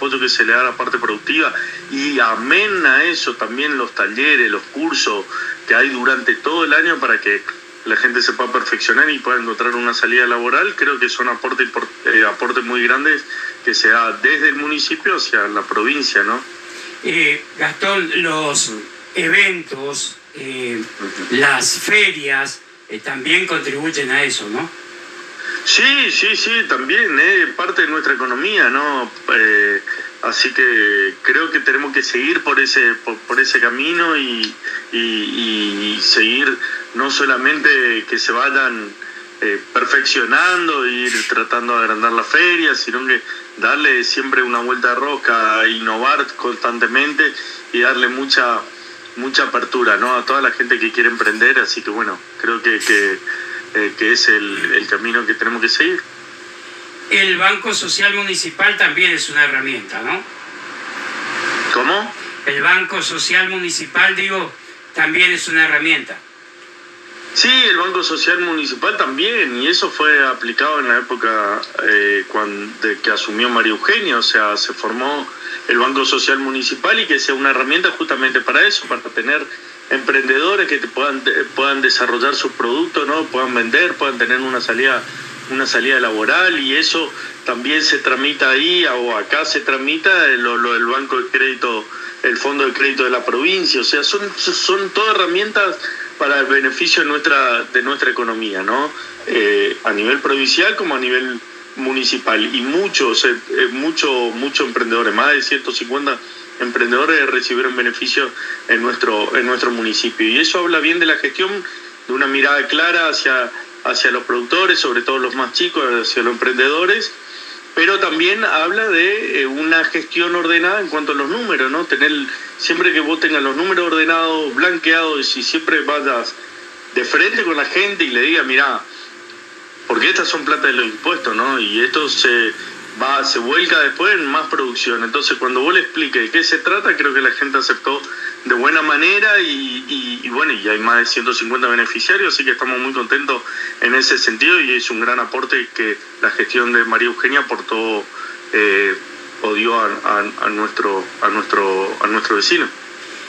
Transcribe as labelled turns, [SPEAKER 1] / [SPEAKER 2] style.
[SPEAKER 1] apoyo que se le da a la parte productiva, y amén a eso también los talleres, los cursos que hay durante todo el año para que la gente se pueda perfeccionar y pueda encontrar una salida laboral. Creo que son aportes muy grandes que se da desde el municipio hacia la provincia, ¿no?
[SPEAKER 2] Gastón, los eventos, las ferias también contribuyen a eso, ¿no?
[SPEAKER 1] Sí, también parte de nuestra economía, ¿no? Así que creo que tenemos que seguir por ese camino y seguir, no solamente que se vayan perfeccionando, ir tratando de agrandar la feria, sino que darle siempre una vuelta de rosca, innovar constantemente y darle mucha apertura, ¿no? A toda la gente que quiere emprender. Así que bueno, creo que es el camino que tenemos que seguir.
[SPEAKER 2] El Banco Social Municipal también es una herramienta, ¿no?
[SPEAKER 1] ¿Cómo?
[SPEAKER 2] El Banco Social Municipal, también es una herramienta.
[SPEAKER 1] Sí, el Banco Social Municipal también, y eso fue aplicado en la época que asumió María Eugenia. O sea, se formó el Banco Social Municipal y que sea una herramienta justamente para eso, para tener emprendedores que puedan desarrollar sus productos, ¿no? Puedan vender, puedan tener una salida laboral, y eso también se tramita ahí, o acá se tramita lo del Banco de Crédito, el Fondo de Crédito de la provincia. O sea, son todas herramientas para el beneficio de nuestra economía, ¿no? A nivel provincial como a nivel municipal, y muchos emprendedores, más de 150 emprendedores recibieron beneficios en nuestro municipio, y eso habla bien de la gestión, de una mirada clara hacia los productores, sobre todo los más chicos, hacia los emprendedores, pero también habla de una gestión ordenada en cuanto a los números, ¿no? Siempre que vos tengas los números ordenados, blanqueados, y siempre vayas de frente con la gente y le digas, mirá, porque estas son plata de los impuestos, ¿no? Y esto se vuelca después en más producción. Entonces, cuando vos le expliques de qué se trata, creo que la gente aceptó de buena manera, y bueno, y hay más de 150 beneficiarios, así que estamos muy contentos en ese sentido, y es un gran aporte que la gestión de María Eugenia aportó o dio a nuestro vecino.